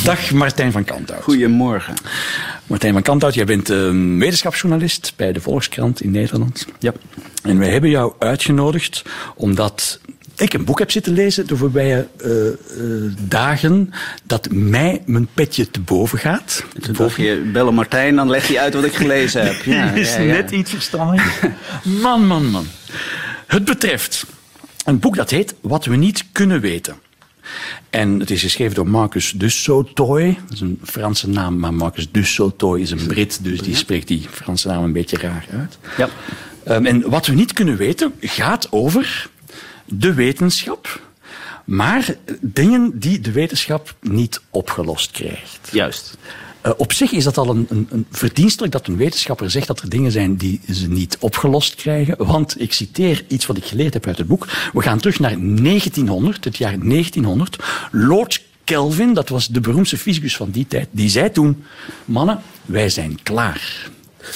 Dag Martijn van Kanthout. Goedemorgen. Martijn van Kanthout, jij bent wetenschapsjournalist bij de Volkskrant in Nederland. Ja. En wij hebben jou uitgenodigd omdat ik een boek heb zitten lezen de voorbije dagen dat mij mijn petje te boven gaat. Toen dacht je, bellen Martijn, dan legt hij uit wat ik gelezen heb. Ja, is net iets verstandig. Man. Het betreft een boek dat heet Wat we niet kunnen weten. En het is geschreven door Marcus Dussotoy. Dat is een Franse naam, maar Marcus Dussotoy is een Brit, dus die spreekt die Franse naam een beetje raar uit. Ja. En wat we niet kunnen weten gaat over de wetenschap, maar dingen die de wetenschap niet opgelost krijgt. Juist. Op zich is dat al een verdienstelijk dat een wetenschapper zegt dat er dingen zijn die ze niet opgelost krijgen. Want ik citeer iets wat ik geleerd heb uit het boek. We gaan terug naar 1900, het jaar 1900. Lord Kelvin, dat was de beroemdste fysicus van die tijd, die zei toen: mannen, wij zijn klaar.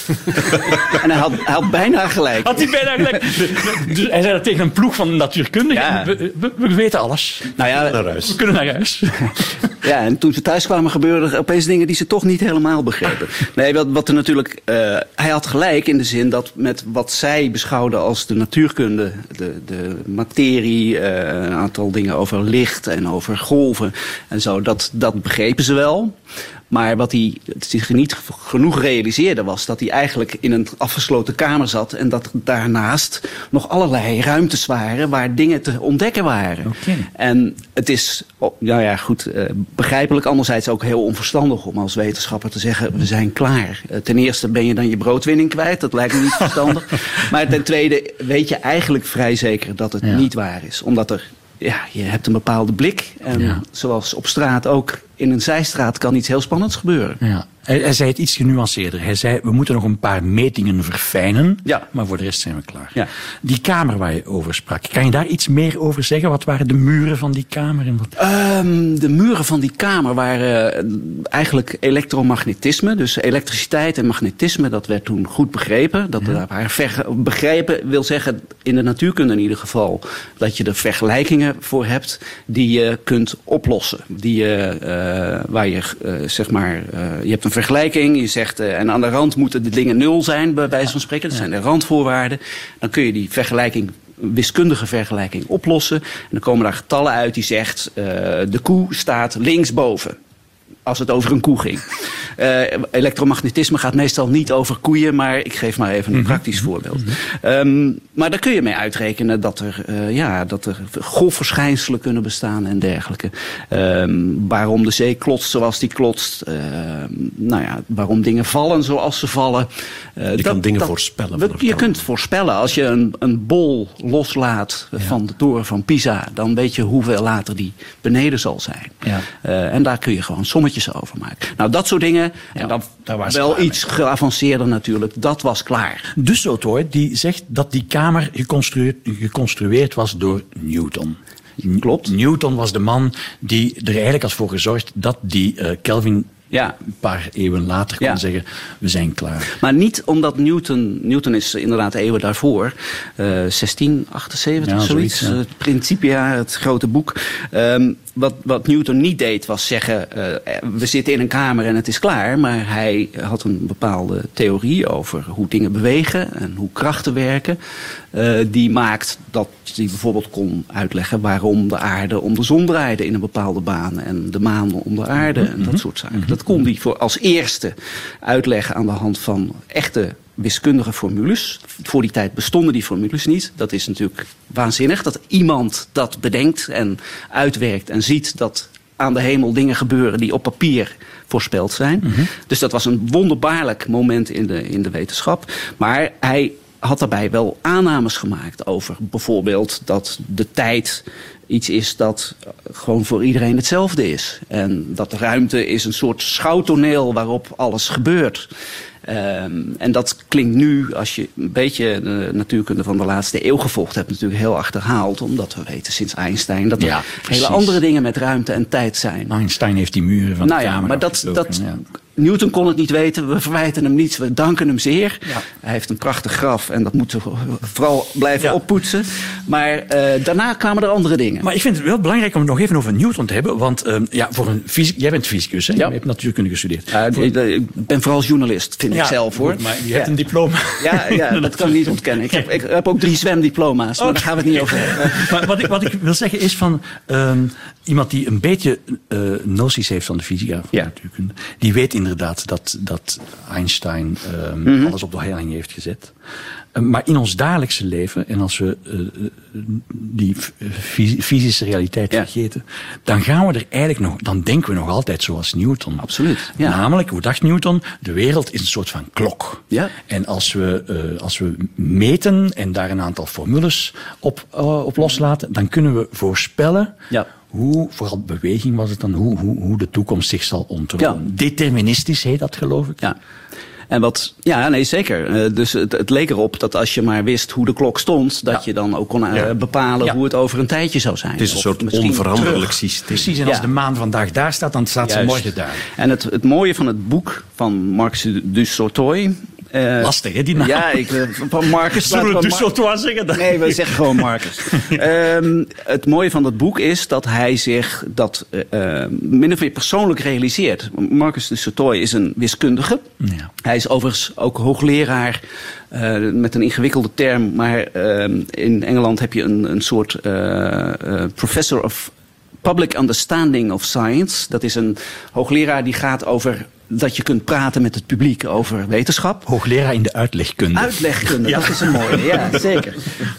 En hij had bijna gelijk. Had hij bijna gelijk. Dus hij zei dat tegen een ploeg van natuurkundigen. Ja. We weten alles. Nou ja, We kunnen naar huis. Ja, en toen ze thuis kwamen gebeurden er opeens dingen die ze toch niet helemaal begrepen. Nee, wat er natuurlijk... hij had gelijk in de zin dat met wat zij beschouwden als de natuurkunde, de materie, een aantal dingen over licht en over golven en zo, dat begrepen ze wel. Maar wat hij zich niet genoeg realiseerde was dat hij eigenlijk in een afgesloten kamer zat en dat daarnaast nog allerlei ruimtes waren waar dingen te ontdekken waren. Okay. En het is, begrijpelijk, anderzijds ook heel onverstandig om als wetenschapper te zeggen, we zijn klaar. Ten eerste ben je dan je broodwinning kwijt, dat lijkt me niet verstandig. Maar ten tweede weet je eigenlijk vrij zeker dat het niet waar is. Omdat je hebt een bepaalde blik en zoals op straat ook, in een zijstraat kan iets heel spannends gebeuren. Ja. Hij zei het iets genuanceerder. Hij zei, we moeten nog een paar metingen verfijnen, maar voor de rest zijn we klaar. Ja. Die kamer waar je over sprak, kan je daar iets meer over zeggen? Wat waren de muren van die kamer? De muren van die kamer waren eigenlijk elektromagnetisme. Dus elektriciteit en magnetisme, dat werd toen goed begrepen. Begrepen wil zeggen, in de natuurkunde in ieder geval, dat je er vergelijkingen voor hebt die je kunt oplossen. Je hebt een vergelijking, je zegt, en aan de rand moeten de dingen 0 zijn, bij wijze van spreken. Dat zijn de randvoorwaarden. Dan kun je die wiskundige vergelijking oplossen. En dan komen daar getallen uit die zegt, de koe staat linksboven. Als het over een koe ging. Elektromagnetisme gaat meestal niet over koeien, maar ik geef maar even een praktisch voorbeeld. Maar daar kun je mee uitrekenen dat er golfverschijnselen kunnen bestaan en dergelijke. Waarom de zee klotst zoals die klotst. Waarom dingen vallen zoals ze vallen. Je kan dingen voorspellen. Je kunt voorspellen. Als je een bol loslaat van de toren van Pisa, dan weet je hoeveel later die beneden zal zijn. Ja. En daar kun je gewoon sommetjes over maken. Nou, dat soort dingen. En dan was wel iets geavanceerder natuurlijk. Dat was klaar. Dussotoy die zegt dat die kamer geconstrueerd was door Newton. Klopt. Newton was de man die er eigenlijk had voor gezorgd dat die Kelvin een paar eeuwen later kon zeggen, we zijn klaar. Maar niet omdat Newton is inderdaad eeuwen daarvoor, 1678, zoiets. Het Principia, het grote boek. Wat Newton niet deed was zeggen, we zitten in een kamer en het is klaar. Maar hij had een bepaalde theorie over hoe dingen bewegen en hoe krachten werken. Die maakt dat hij bijvoorbeeld kon uitleggen waarom de aarde om de zon draaide in een bepaalde baan. En de maan om de aarde en dat soort zaken. Dat kon hij als eerste uitleggen aan de hand van echte wiskundige formules. Voor die tijd bestonden die formules niet. Dat is natuurlijk waanzinnig dat iemand dat bedenkt en uitwerkt en ziet dat aan de hemel dingen gebeuren die op papier voorspeld zijn. Dus dat was een wonderbaarlijk moment in de wetenschap. Maar hij had daarbij wel aannames gemaakt over bijvoorbeeld dat de tijd iets is dat gewoon voor iedereen hetzelfde is. En dat de ruimte is een soort schouwtoneel waarop alles gebeurt. En dat klinkt nu, als je een beetje de natuurkunde van de laatste eeuw gevolgd hebt, natuurlijk heel achterhaald. Omdat we weten sinds Einstein dat er hele andere dingen met ruimte en tijd zijn. Einstein heeft die muren van de kamer maar Newton kon het niet weten, we verwijten hem niets, we danken hem zeer. Ja. Hij heeft een prachtig graf en dat moeten we vooral blijven oppoetsen. Maar daarna kwamen er andere dingen. Maar ik vind het wel belangrijk om het nog even over Newton te hebben. Want voor een jij bent fysicus, hè? Je hebt natuurkunde gestudeerd. Ik ben vooral journalist, vind ik zelf, hoor. Maar je hebt een diploma. Ja, dat kan ik niet ontkennen. Ik heb ook 3 zwemdiploma's, maar daar gaan we het niet over hebben. Maar wat ik wil zeggen is van iemand die een beetje noties heeft van de fysica, van de natuurkunde, die weet inderdaad dat Einstein alles op de helling heeft gezet. Maar in ons dagelijkse leven, en als we die fysische realiteit vergeten, dan gaan we er eigenlijk dan denken we nog altijd zoals Newton. Absoluut. Ja. Namelijk, hoe dacht Newton? De wereld is een soort van klok. Ja. En als we meten en daar een aantal formules op loslaten, dan kunnen we voorspellen hoe, vooral beweging was het dan, hoe de toekomst zich zal ontrollen. Ja. Deterministisch heet dat, geloof ik. Ja. En zeker. Dus het leek erop dat als je maar wist hoe de klok stond, dat je dan ook kon bepalen hoe het over een tijdje zou zijn. Het is een soort onveranderlijk systeem. Precies, en als de maan vandaag daar staat, dan staat ze morgen daar. En het mooie van het boek van Marcus du Sautoy, lastig, hè, die naam? Ja, van Marcus. Zullen we du Sautoy zeggen? Nee, we zeggen gewoon Marcus. Het mooie van dat boek is dat hij zich dat min of meer persoonlijk realiseert. Marcus du Sautoy is een wiskundige. Ja. Hij is overigens ook hoogleraar met een ingewikkelde term. Maar in Engeland heb je een soort professor of public understanding of science. Dat is een hoogleraar die gaat over dat je kunt praten met het publiek over wetenschap. Hoogleraar in de uitlegkunde. Uitlegkunde, dat is een mooie, ja, zeker.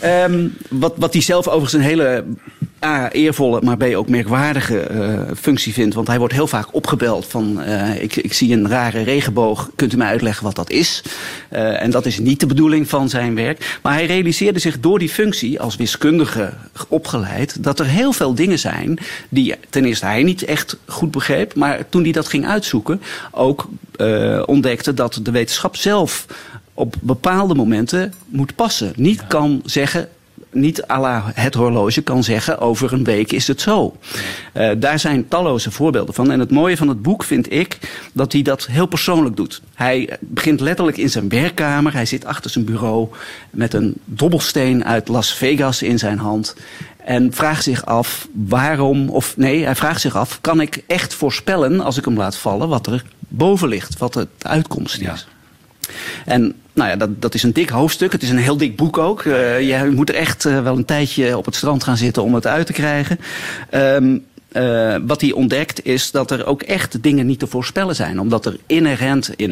Wat hij zelf overigens een hele eervolle, maar B ook merkwaardige functie vindt. Want hij wordt heel vaak opgebeld van ik zie een rare regenboog, kunt u mij uitleggen wat dat is? En dat is niet de bedoeling van zijn werk. Maar hij realiseerde zich door die functie als wiskundige opgeleid dat er heel veel dingen zijn die ten eerste hij niet echt goed begreep, maar toen hij dat ging uitzoeken ook ontdekte dat de wetenschap zelf op bepaalde momenten moet passen. Niet kan zeggen, niet à la het horloge kan zeggen, over een week is het zo. Daar zijn talloze voorbeelden van. En het mooie van het boek vind ik dat hij dat heel persoonlijk doet. Hij begint letterlijk in zijn werkkamer. Hij zit achter zijn bureau met een dobbelsteen uit Las Vegas in zijn hand. En vraagt zich af hij vraagt zich af, kan ik echt voorspellen als ik hem laat vallen wat er boven ligt, wat de uitkomst is. Ja. En dat is een dik hoofdstuk. Het is een heel dik boek ook. Je moet er echt wel een tijdje op het strand gaan zitten om het uit te krijgen. Wat hij ontdekt is dat er ook echt dingen niet te voorspellen zijn. Omdat er inherent in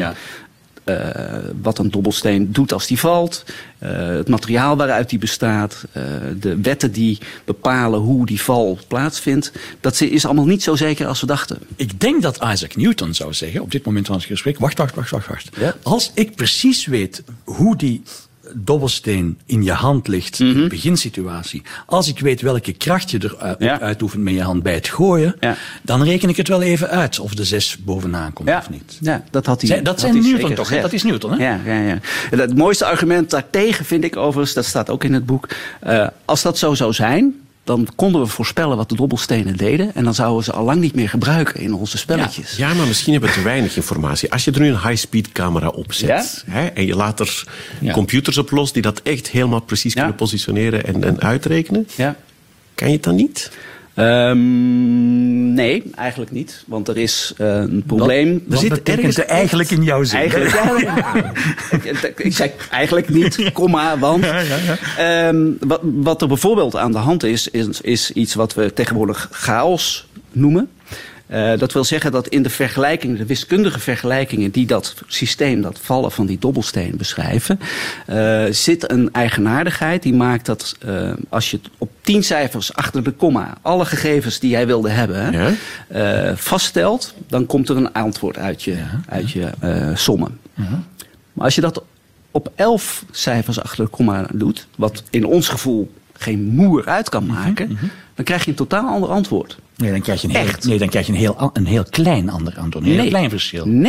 wat een dobbelsteen doet als die valt, het materiaal waaruit die bestaat, de wetten die bepalen hoe die val plaatsvindt, dat is allemaal niet zo zeker als we dachten. Ik denk dat Isaac Newton zou zeggen, op dit moment van het gesprek, wacht. Ja? Als ik precies weet hoe die dobbelsteen in je hand ligt, in de beginsituatie. Als ik weet welke kracht je er uitoefent met je hand bij het gooien, dan reken ik het wel even uit of de 6 bovenaan komt of niet. Ja, dat had hij. Dat zijn Newton toch? Hè? Dat is Newton, hè? Ja. Het mooiste argument daartegen vind ik overigens, dat staat ook in het boek, als dat zo zou zijn, dan konden we voorspellen wat de dobbelstenen deden. En dan zouden we ze al lang niet meer gebruiken in onze spelletjes. Ja, maar misschien hebben we te weinig informatie. Als je er nu een high-speed camera op zet, en je laat er computers op los die dat echt helemaal precies kunnen positioneren en uitrekenen, kan je het dan niet? Nee, eigenlijk niet. Want er is een probleem. Er zit ergens eigenlijk in jouw zin. Ik zei eigenlijk niet, komma, want. Wat er bijvoorbeeld aan de hand is iets wat we tegenwoordig chaos noemen. Dat wil zeggen dat in de wiskundige vergelijkingen die dat systeem, dat vallen van die dobbelsteen beschrijven, zit een eigenaardigheid die maakt dat als je op 10 cijfers achter de komma alle gegevens die jij wilde hebben vaststelt, dan komt er een antwoord uit je sommen. Maar als je dat op 11 cijfers achter de komma doet, wat in ons gevoel geen moer uit kan maken, dan krijg je een totaal ander antwoord. Nee, dan krijg je een heel klein ander antwoord. Een heel klein verschil. Nee.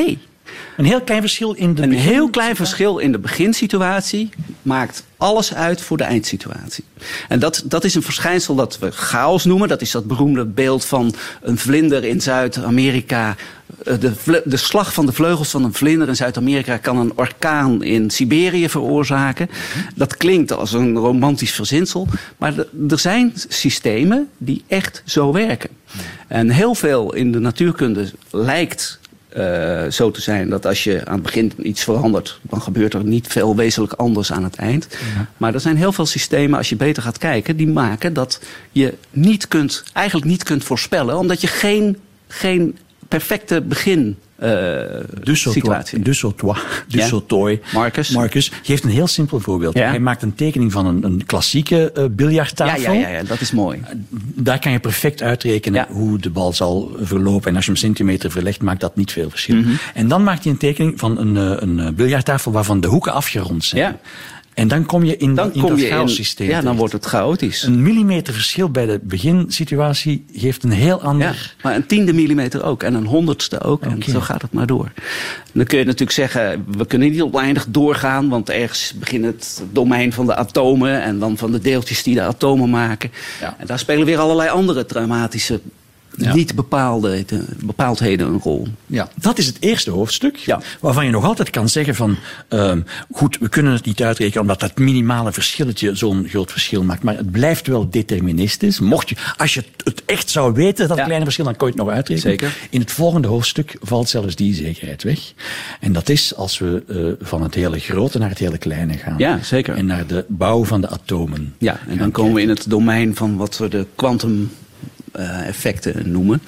Een heel klein verschil in de heel klein verschil in de beginsituatie maakt alles uit voor de eindsituatie. En dat is een verschijnsel dat we chaos noemen. Dat is dat beroemde beeld van een vlinder in Zuid-Amerika. De slag van de vleugels van een vlinder in Zuid-Amerika kan een orkaan in Siberië veroorzaken. Dat klinkt als een romantisch verzinsel. Maar er zijn systemen die echt zo werken. En heel veel in de natuurkunde lijkt zo te zijn dat als je aan het begin iets verandert, dan gebeurt er niet veel wezenlijk anders aan het eind. Ja. Maar er zijn heel veel systemen, als je beter gaat kijken, die maken dat je eigenlijk niet kunt voorspellen, omdat je geen perfecte begin situatie. Du Sautoy, Marcus geeft een heel simpel voorbeeld. Ja. Hij maakt een tekening van een klassieke biljarttafel. Ja, dat is mooi. Daar kan je perfect uitrekenen hoe de bal zal verlopen. En als je hem centimeter verlegt, maakt dat niet veel verschil. Mm-hmm. En dan maakt hij een tekening van een biljarttafel waarvan de hoeken afgerond zijn. Ja. En dan kom je in dat chaos-systeem. Ja, dan wordt het chaotisch. Een millimeter verschil bij de beginsituatie geeft een heel ander... Ja, maar een 10e millimeter ook en een 100ste ook. Okay. En zo gaat het maar door. Dan kun je natuurlijk zeggen, we kunnen niet oneindig doorgaan, want ergens begint het domein van de atomen en dan van de deeltjes die de atomen maken. Ja. En daar spelen weer allerlei andere traumatische niet bepaaldheden een rol. Ja, dat is het eerste hoofdstuk, waarvan je nog altijd kan zeggen van, goed, we kunnen het niet uitrekenen omdat dat minimale verschilletje zo'n groot verschil maakt, maar het blijft wel deterministisch. Als je het echt zou weten, dat kleine verschil, dan kon je het nog uitrekenen. Zeker. In het volgende hoofdstuk valt zelfs die zekerheid weg. En dat is als we van het hele grote naar het hele kleine gaan. Ja, zeker. En naar de bouw van de atomen. Ja, en dan komen we in het domein van wat we de quantum effecten noemen.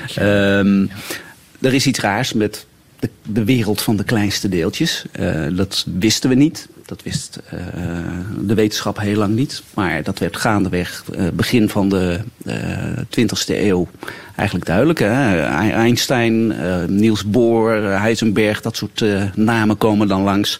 Er is iets raars met de wereld van de kleinste deeltjes. Dat wisten we niet. Dat wist de wetenschap heel lang niet. Maar dat werd gaandeweg begin van de 20e eeuw eigenlijk duidelijk. Hè? Einstein, Niels Bohr, Heisenberg, dat soort namen komen dan langs.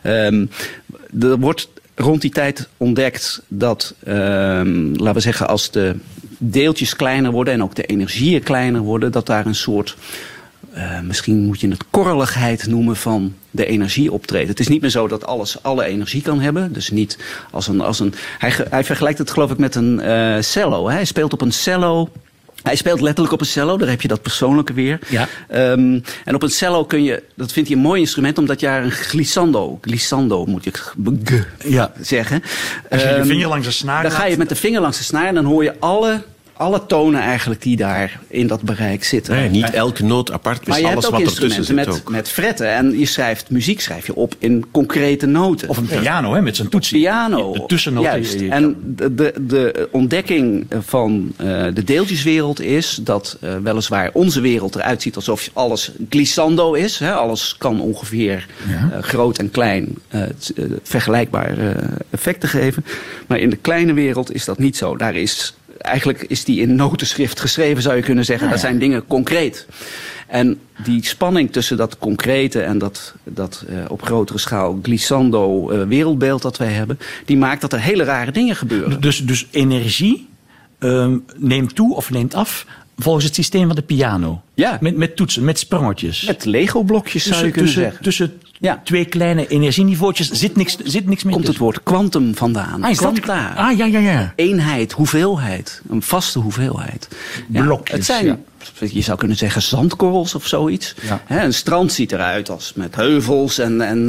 Er wordt rond die tijd ontdekt dat, laten we zeggen, als de deeltjes kleiner worden en ook de energieën kleiner worden, dat daar een soort, misschien moet je het korreligheid noemen van de energie optreedt. Het is niet meer zo dat alles alle energie kan hebben. Dus niet als een hij vergelijkt het geloof ik met een cello. Hè? Hij speelt op een cello. Hij speelt letterlijk op een cello, daar heb je dat persoonlijke weer. Ja. En op een cello dat vindt hij een mooi instrument, omdat je daar een glissando moet je zeggen. Als je je vinger langs de snaar dan ga je met de vinger langs de snaar en dan hoor je alle tonen eigenlijk die daar in dat bereik zitten. Nee, niet elke noot apart, dus alles wat ertussen zit ook. Met fretten. En muziek schrijf je op in concrete noten. Of een piano, hè, met zijn toetsen. Piano. De tussennoten. Juist. En de ontdekking van de deeltjeswereld is dat weliswaar onze wereld eruit ziet alsof alles glissando is. Hè, alles kan ongeveer groot en klein vergelijkbare effecten geven. Maar in de kleine wereld is dat niet zo. Eigenlijk is die in notenschrift geschreven, zou je kunnen zeggen. Dat zijn dingen concreet. En die spanning tussen dat concrete en dat op grotere schaal glissando wereldbeeld dat wij hebben, die maakt dat er hele rare dingen gebeuren. Dus energie neemt toe of neemt af volgens het systeem van de piano. Ja. Met toetsen, met sprongetjes. Met Lego-blokjes zou je kunnen zeggen. Tussen twee kleine energieniveautjes zit niks meer. Komt het woord kwantum vandaan. Quanta. Ja. Eenheid, hoeveelheid. Een vaste hoeveelheid. Blokjes. Het zijn, je zou kunnen zeggen, zandkorrels of zoiets. Ja. Een strand ziet eruit als met heuvels en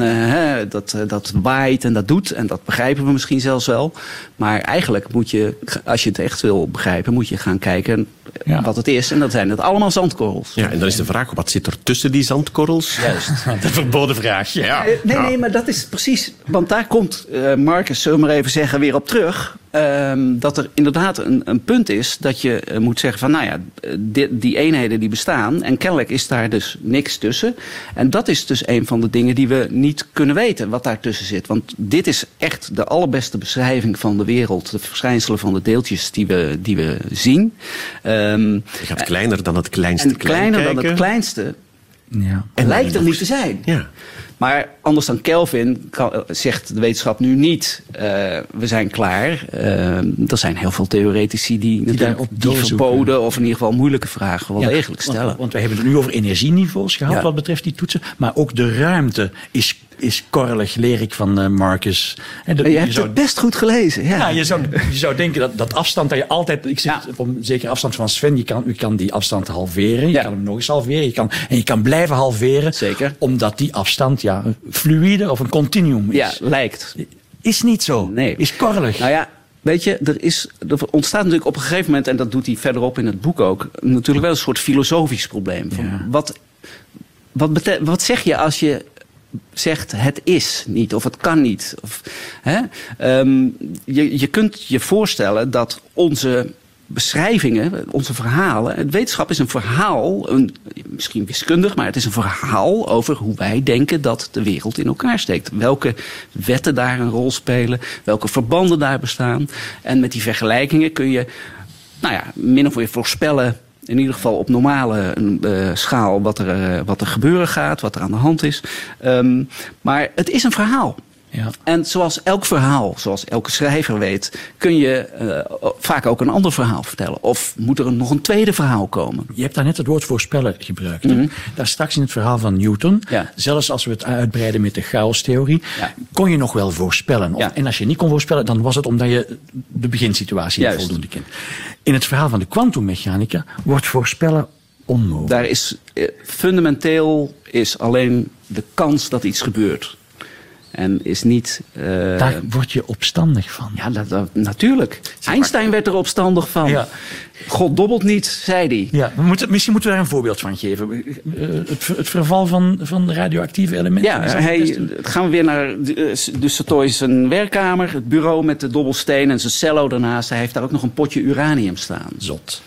dat waait en dat doet. En dat begrijpen we misschien zelfs wel. Maar eigenlijk moet je, als je het echt wil begrijpen, moet je gaan kijken wat het is. En dat zijn het allemaal zandkorrels. Ja, en dan is de vraag, wat zit er tussen die zandkorrels? Juist. De verboden vraag. Ja. Nee, maar dat is precies, want daar komt Marcus, zullen we maar even zeggen, weer op terug. Dat er inderdaad een punt is dat je moet zeggen van, nou ja, die eenheden die bestaan en kennelijk is daar dus niks tussen. En dat is dus een van de dingen die we niet kunnen weten, wat daartussen zit. Want dit is echt de allerbeste beschrijving van de wereld, de verschijnselen van de deeltjes die we zien. Je gaat kleiner dan het kleinste dan het kleinste. Ja. En lijkt er niet te zijn. Ja. Maar anders dan Kelvin zegt de wetenschap nu niet, we zijn klaar. Er zijn heel veel theoretici die verboden of in ieder geval moeilijke vragen wel degelijk stellen. Want wij hebben het nu over energieniveaus gehad wat betreft die toetsen. Maar ook de ruimte is korrelig, leer ik van Marcus. Je hebt het best goed gelezen. Ja. Je zou denken dat afstand dat je altijd... Ik zit op een zekere afstand van Sven. Je kan die afstand halveren. Je kan hem nog eens halveren. Je kan blijven halveren. Zeker. Omdat die afstand fluïde of een continuum is. Ja, lijkt. Is niet zo. Nee. Is korrelig. Nou ja, weet je, er ontstaat natuurlijk op een gegeven moment... en dat doet hij verderop in het boek ook... natuurlijk wel een soort filosofisch probleem. Van wat zeg je als je zegt het is niet of het kan niet? Je kunt je voorstellen dat onze beschrijvingen, onze verhalen... Het wetenschap is een verhaal, misschien wiskundig... maar het is een verhaal over hoe wij denken dat de wereld in elkaar steekt. Welke wetten daar een rol spelen, welke verbanden daar bestaan. En met die vergelijkingen kun je min of meer voorspellen... in ieder geval op normale schaal wat er gebeuren gaat, wat er aan de hand is. Maar het is een verhaal. Ja. En zoals elk verhaal, zoals elke schrijver weet... kun je vaak ook een ander verhaal vertellen. Of moet er nog een tweede verhaal komen? Je hebt daar net het woord voorspellen gebruikt. Mm-hmm. Daar straks in het verhaal van Newton... zelfs als we het uitbreiden met de chaostheorie... kon je nog wel voorspellen. En als je niet kon voorspellen, dan was het omdat je de beginsituatie niet voldoende kent. In het verhaal van de kwantummechanica wordt voorspellen onmogelijk. Daar is fundamenteel alleen de kans dat iets gebeurt... En is niet... Daar word je opstandig van. Ja, natuurlijk. Einstein werd er opstandig van. Ja. God dobbelt niet, zei hij. Ja, misschien moeten we daar een voorbeeld van geven. Het verval van de radioactieve elementen. Ja, gaan we weer naar Satoi's werkkamer. Het bureau met de dobbelsteen en zijn cello daarnaast. Hij heeft daar ook nog een potje uranium staan. Zot.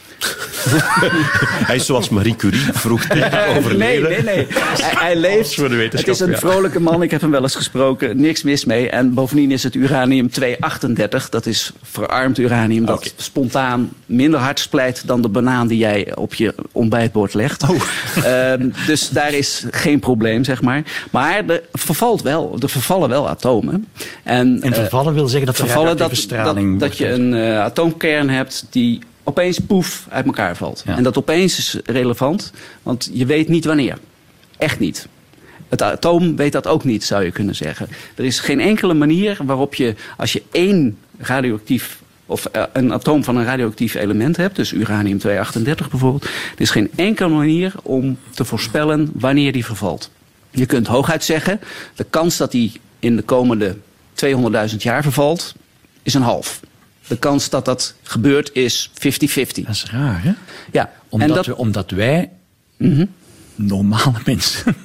Hij is zoals Marie Curie vroeg te overleven. Nee. Hij leeft. Het is een vrolijke man. Ik heb hem wel eens gesproken. Niks mis mee. En bovendien is het uranium-238. Dat is verarmd uranium. Dat spontaan minder hard splijt dan de banaan die jij op je ontbijtbord legt. Dus daar is geen probleem, zeg maar. Maar er vervallen wel atomen. En vervallen wil zeggen dat radioactieve straling... Dat je een atoomkern hebt die... opeens poef uit elkaar valt. Ja. En dat opeens is relevant, want je weet niet wanneer. Echt niet. Het atoom weet dat ook niet, zou je kunnen zeggen. Er is geen enkele manier waarop je, als je één radioactief... of een atoom van een radioactief element hebt... dus uranium-238 bijvoorbeeld... er is geen enkele manier om te voorspellen wanneer die vervalt. Je kunt hooguit zeggen... de kans dat die in de komende 200.000 jaar vervalt... is een half. De kans dat dat gebeurt is 50-50. Dat is raar, hè? Ja. Omdat wij normale mensen...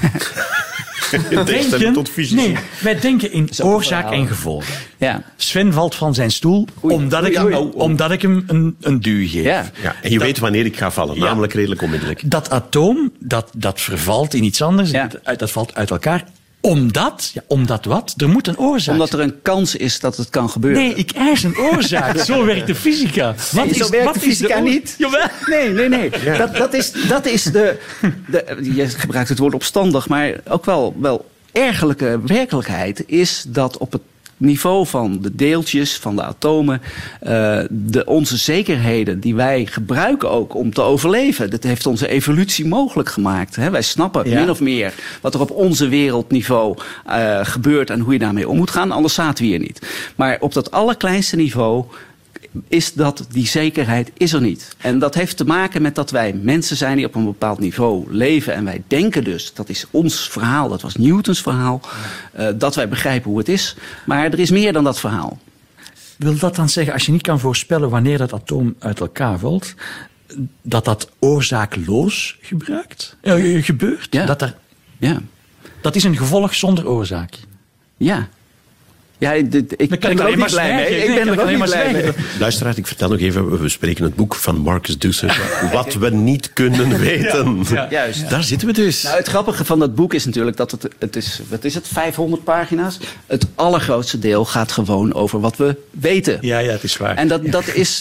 wij denken in oorzaak en gevolg. Ja. Sven valt van zijn stoel omdat ik hem een duw geef. Ja. En je weet wanneer ik ga vallen, namelijk redelijk onmiddellijk. Dat atoom, dat vervalt in iets anders, dat valt uit elkaar... Omdat wat? Er moet een oorzaak Omdat er een kans is dat het kan gebeuren. Nee, ik eis een oorzaak. Zo werkt de fysica. Zo werkt de fysica niet. Jawel. Nee. Ja. Dat is de... Je gebruikt het woord opstandig, maar ook wel ergelijke werkelijkheid is dat op het niveau van de deeltjes, van de atomen, onze zekerheden die wij gebruiken ook om te overleven. Dat heeft onze evolutie mogelijk gemaakt. Hè? Wij snappen min of meer wat er op onze wereldniveau gebeurt en hoe je daarmee om moet gaan. Anders zaten we hier niet. Maar op dat allerkleinste niveau is die zekerheid is er niet. En dat heeft te maken met dat wij mensen zijn die op een bepaald niveau leven. En wij denken dus, dat is ons verhaal, dat was Newtons verhaal, dat wij begrijpen hoe het is. Maar er is meer dan dat verhaal. Wil dat dan zeggen, als je niet kan voorspellen wanneer dat atoom uit elkaar valt, dat oorzaakloos gebeurt? Ja. Dat is een gevolg zonder oorzaak. Ja. Ja, ik ben er ook niet blij mee. Ik ben er ook niet blij mee. Luisteraar, ik vertel nog even, we spreken het boek van Marcus Dusser. Wat we niet kunnen weten. Ja, juist. Daar zitten we dus. Nou, het grappige van dat boek is natuurlijk dat het is 500 pagina's. Het allergrootste deel gaat gewoon over wat we weten. Ja, het is waar. En dat is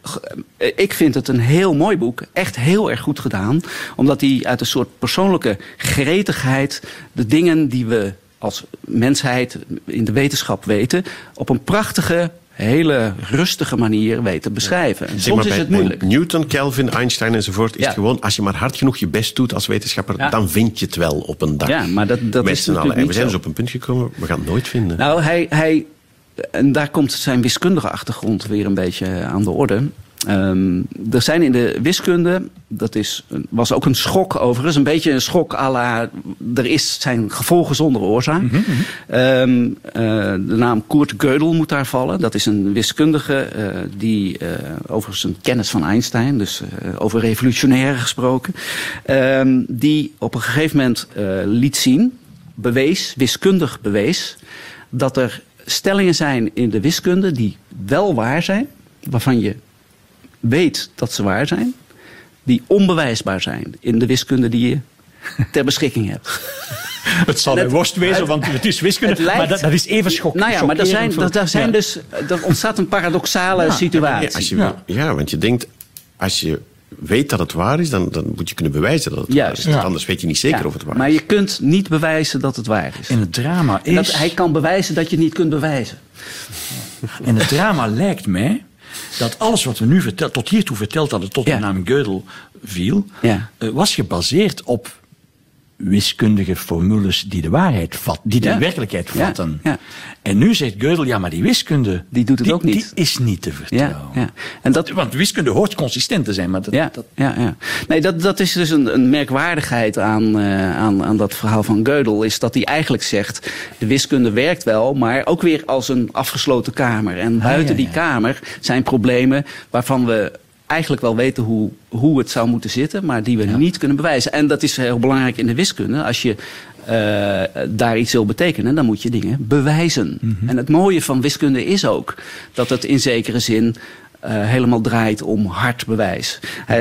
ik vind het een heel mooi boek. Echt heel erg goed gedaan. Omdat hij uit een soort persoonlijke gretigheid de dingen die we als mensheid in de wetenschap weten, op een prachtige, hele rustige manier weten beschrijven. En soms is het moeilijk. Newton, Kelvin, Einstein enzovoort is het gewoon, als je maar hard genoeg je best doet als wetenschapper, dan vind je het wel op een dag. Ja, maar dat is natuurlijk en we zijn dus op een punt gekomen, we gaan het nooit vinden. Nou, en daar komt zijn wiskundige achtergrond weer een beetje aan de orde. Er zijn in de wiskunde, was ook een schok overigens, een beetje een schok à la, zijn gevolgen zonder oorzaak. De naam Kurt Gödel moet daar vallen. Dat is een wiskundige die over zijn kennis van Einstein, dus over revolutionaire gesproken, die op een gegeven moment liet zien, wiskundig bewees, dat er stellingen zijn in de wiskunde die wel waar zijn, waarvan je weet dat ze waar zijn, die onbewijsbaar zijn in de wiskunde die je ter beschikking hebt. Het zal een worst wezen, want het is wiskunde, maar dat is even schokkend. Nou ja, maar er ontstaat een paradoxale situatie. Want je denkt, als je weet dat het waar is, dan moet je kunnen bewijzen dat het waar is. Anders weet je niet zeker of het waar is. Maar je kunt niet bewijzen dat het waar is. En het drama is... hij kan bewijzen dat je het niet kunt bewijzen. En het drama lijkt mij dat alles wat we nu tot hiertoe verteld hadden, tot de naam Gödel viel, was gebaseerd op wiskundige formules die de waarheid die de werkelijkheid vatten. Ja. En nu zegt Gödel, maar die wiskunde, die doet het ook niet. Die is niet te vertrouwen. Ja. En want wiskunde hoort consistent te zijn. Maar Nee, dat is dus een merkwaardigheid aan dat verhaal van Gödel, is dat hij eigenlijk zegt, de wiskunde werkt wel, maar ook weer als een afgesloten kamer. En buiten die kamer zijn problemen waarvan we eigenlijk wel weten hoe het zou moeten zitten, maar die we niet kunnen bewijzen. En dat is heel belangrijk in de wiskunde. Als je daar iets wil betekenen, dan moet je dingen bewijzen. En het mooie van wiskunde is ook dat het in zekere zin helemaal draait om hard bewijs.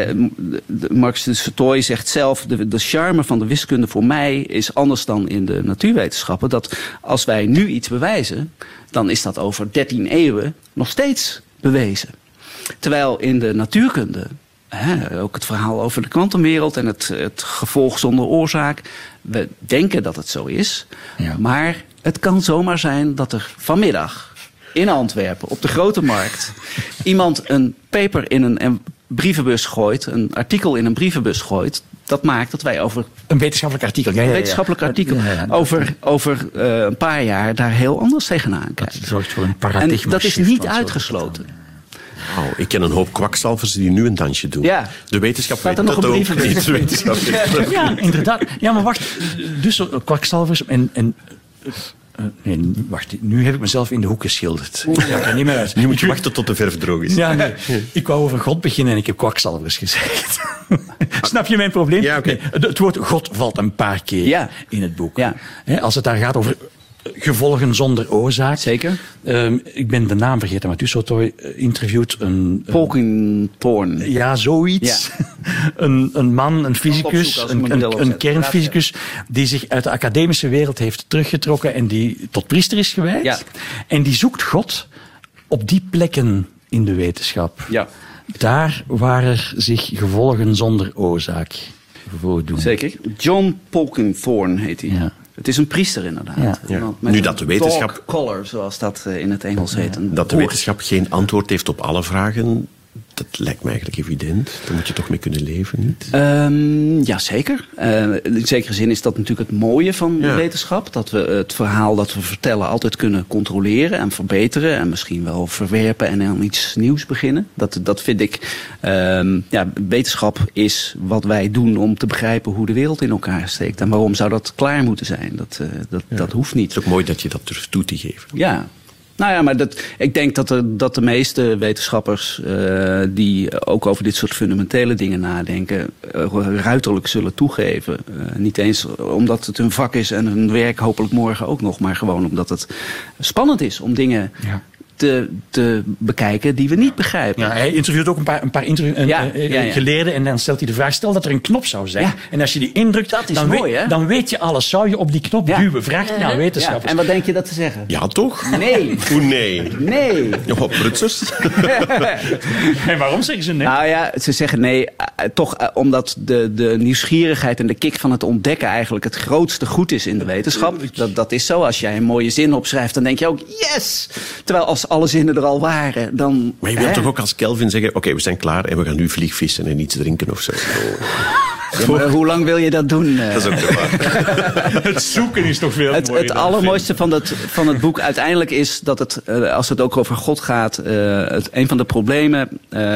Marx de Sautoy zegt zelf, de charme van de wiskunde voor mij is anders dan in de natuurwetenschappen, dat als wij nu iets bewijzen, dan is dat over 13 eeuwen nog steeds bewezen. Terwijl in de natuurkunde, ook het verhaal over de kwantumwereld en het gevolg zonder oorzaak, we denken dat het zo is. Ja. Maar het kan zomaar zijn dat er vanmiddag in Antwerpen op de Grote Markt iemand een paper in een brievenbus gooit, een artikel in een brievenbus gooit. Dat maakt dat wij over een wetenschappelijk artikel, een wetenschappelijk artikel over een paar jaar daar heel anders tegenaan kijken. Dat zorgt voor een paradigma. En dat is niet uitgesloten. Oh, ik ken een hoop kwakzalvers die nu een dansje doen. Ja. De wetenschap weet dat ook niet. De wetenschap ja, inderdaad. Ja, maar wacht. Dus kwakzalvers en nee, wacht. Nu heb ik mezelf in de hoek geschilderd. Ik ga er niet meer uit. Nu moet je wachten tot de verf droog is. Ja, nee. Ik wou over God beginnen en ik heb kwakzalvers gezegd. Snap je mijn probleem? Ja, okay. Nee, het woord God valt een paar keer in het boek. Ja. Als het daar gaat over gevolgen zonder oorzaak. Zeker. Ik ben de naam vergeten, maar Sautoy interviewt Polkinghorne. Ja, zoiets. Ja. een man, een fysicus, een kernfysicus, die zich uit de academische wereld heeft teruggetrokken en die tot priester is gewijd. Ja. En die zoekt God op die plekken in de wetenschap. Ja. Daar waar er zich gevolgen zonder oorzaak voordoen. Zeker. John Polkinghorne heet hij. Ja. Het is een priester inderdaad. Ja. Nu dat de wetenschap, dog collar, zoals dat in het Engels heet. Dat de wetenschap geen antwoord heeft op alle vragen, dat lijkt me eigenlijk evident. Daar moet je toch mee kunnen leven, niet? Ja, zeker. In zekere zin is dat natuurlijk het mooie van de wetenschap. Dat we het verhaal dat we vertellen altijd kunnen controleren en verbeteren. En misschien wel verwerpen en aan iets nieuws beginnen. Dat vind ik. Wetenschap is wat wij doen om te begrijpen hoe de wereld in elkaar steekt. En waarom zou dat klaar moeten zijn? Dat hoeft niet. Het is ook mooi dat je dat durft toe te geven. Ja. Nou ja, maar ik denk dat de meeste wetenschappers die ook over dit soort fundamentele dingen nadenken, ruiterlijk zullen toegeven. Niet eens omdat het hun vak is en hun werk hopelijk morgen ook nog, maar gewoon omdat het spannend is om dingen te bekijken die we niet begrijpen. Ja, hij interviewt ook een paar geleerden en dan stelt hij de vraag, stel dat er een knop zou zijn. Ja. En als je die indrukt, dan weet je alles. Zou je op die knop duwen? Vraagt hij aan wetenschappers. Ja. En wat denk je dat ze zeggen? Ja, toch? Nee. Hoe nee? Nee. Ja, prutsers. En waarom zeggen ze nee? Nou ja, ze zeggen nee, toch omdat de nieuwsgierigheid en de kick van het ontdekken eigenlijk het grootste goed is in de wetenschap. Dat is zo. Als jij een mooie zin opschrijft, dan denk je ook, yes! Terwijl als alle zinnen er al waren, dan... Maar je wilt toch ook als Kelvin zeggen, oké, we zijn klaar en we gaan nu vliegvissen en iets drinken of zo. Ja, maar hoe lang wil je dat doen? Dat is ook de waar. Het zoeken is toch veel mooier. Het allermooiste van het boek uiteindelijk is dat het, als het ook over God gaat, een van de problemen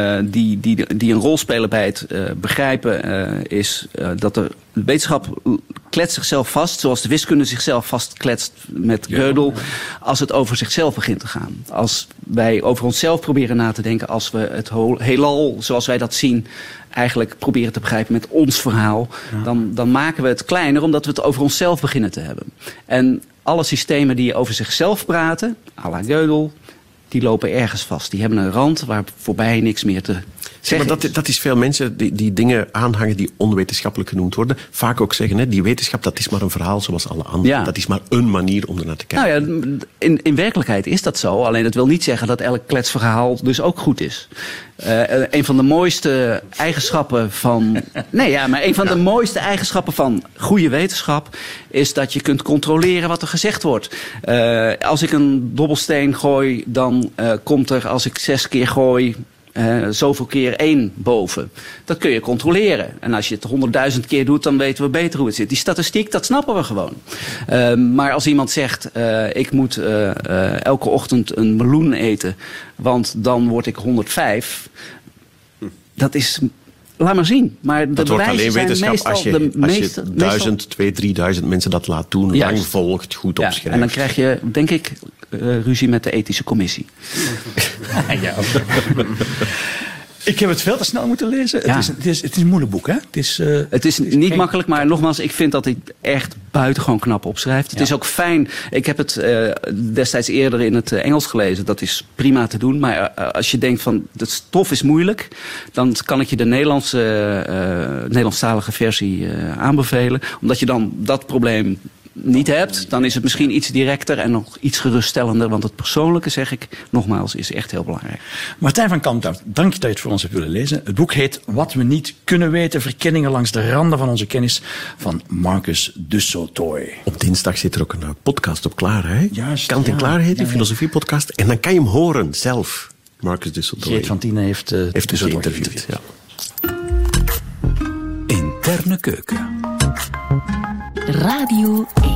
die een rol spelen bij het begrijpen is dat de wetenschap kletst zichzelf vast, zoals de wiskunde zichzelf vastkletst met Gödel, als het over zichzelf begint te gaan. Als wij over onszelf proberen na te denken, als we het heelal zoals wij dat zien eigenlijk proberen te begrijpen met ons verhaal, dan maken we het kleiner omdat we het over onszelf beginnen te hebben. En alle systemen die over zichzelf praten, à la Gödel, die lopen ergens vast. Die hebben een rand waar voorbij niks meer te zeggen maar dat is veel mensen die dingen aanhangen die onwetenschappelijk genoemd worden. Vaak ook zeggen, hè, die wetenschap dat is maar een verhaal zoals alle anderen. Ja. Dat is maar een manier om ernaar te kijken. Nou ja, in werkelijkheid is dat zo. Alleen dat wil niet zeggen dat elk kletsverhaal dus ook goed is. Een van de mooiste eigenschappen van... de mooiste eigenschappen van goede wetenschap is dat je kunt controleren wat er gezegd wordt. Als ik een dobbelsteen gooi, dan komt er, als ik 6 keer gooi, zoveel keer 1 boven. Dat kun je controleren. En als je het 100.000 keer doet, dan weten we beter hoe het zit. Die statistiek, dat snappen we gewoon. Maar als iemand zegt, ik moet elke ochtend een meloen eten, want dan word ik 105. Dat is... Laat maar zien. Maar dat wordt alleen wetenschap als je 1000, 2000, 3000 mensen dat laat doen, lang volgt, goed opschrijft. En dan krijg je, denk ik, ruzie met de ethische commissie. Ja. Ik heb het veel te snel moeten lezen. Ja. Het is een moeilijk boek, hè? Het is niet makkelijk, maar nogmaals, ik vind dat hij echt buitengewoon knap opschrijft. Het is ook fijn. Ik heb het destijds eerder in het Engels gelezen. Dat is prima te doen. Maar als je denkt van, de stof is moeilijk, dan kan ik je de Nederlandstalige versie aanbevelen. Omdat je dan dat probleem niet hebt, dan is het misschien iets directer en nog iets geruststellender. Want het persoonlijke, zeg ik nogmaals, is echt heel belangrijk. Martijn van Kalmthout, dank dat je het voor ons hebt willen lezen. Het boek heet Wat we niet kunnen weten, verkenningen langs de randen van onze kennis, van Marcus du Sautoy. Op dinsdag zit er ook een podcast op klaar, hè? Juist. Kant en Klaar heet die filosofiepodcast. En dan kan je hem horen, zelf. Marcus du Sautoy. Geert van Tienen heeft dus geïnterviewd. Ja. Interne keuken. Radio 1.